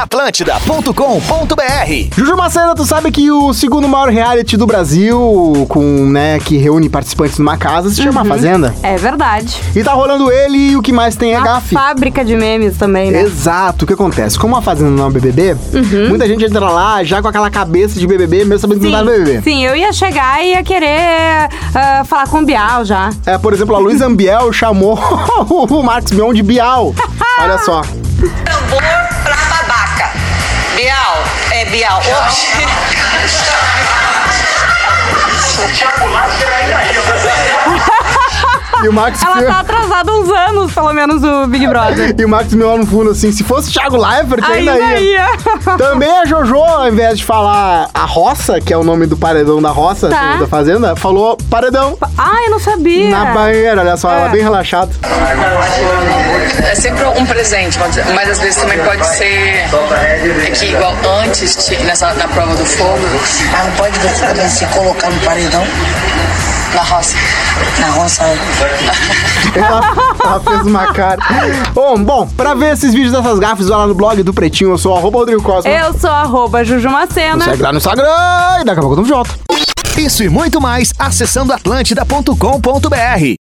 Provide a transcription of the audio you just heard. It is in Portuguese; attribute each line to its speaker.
Speaker 1: Atlântida.com.br.
Speaker 2: Juju Macena, tu sabe que o segundo maior reality do Brasil, que reúne participantes numa casa, se chama A Fazenda?
Speaker 3: É verdade.
Speaker 2: E tá rolando ele e o que mais tem é gafe.
Speaker 3: Fábrica de memes também, né?
Speaker 2: Exato. O que acontece? Como A Fazenda não é um BBB, muita gente entra lá já com aquela cabeça de BBB, mesmo sabendo que não tá no BBB.
Speaker 3: Sim, eu ia chegar e ia querer falar com o Bial já.
Speaker 2: Por exemplo, a Luísa Ambiel chamou o Marcos Mion de Bial. Olha só.
Speaker 4: Tambor pra babaca. Bial. É Bial.
Speaker 2: E o Max
Speaker 3: Ela tá atrasada uns anos, pelo menos, do Big Brother.
Speaker 2: E o Max Mion no fundo, assim, se fosse Thiago Leifert, ainda ia. Também a Jojo, ao invés de falar a roça, que é o nome do paredão da roça, da Fazenda, falou paredão.
Speaker 3: Eu não sabia.
Speaker 2: Na banheira, olha só, ela bem relaxada.
Speaker 5: É sempre um presente, mas às vezes também pode ser que igual antes, na prova do fogo.
Speaker 6: Não pode se colocar no paredão?
Speaker 5: Na roça.
Speaker 6: Na roça.
Speaker 2: Ela fez uma cara. Bom, pra ver esses vídeos dessas gafes, vai lá no blog do Pretinho. Eu sou @Rodrigo Cosma.
Speaker 3: Eu sou @Juju Macena.
Speaker 2: Segue lá no Instagram e daqui a pouco eu tamo de volta.
Speaker 1: Isso e muito mais acessando atlântida.com.br.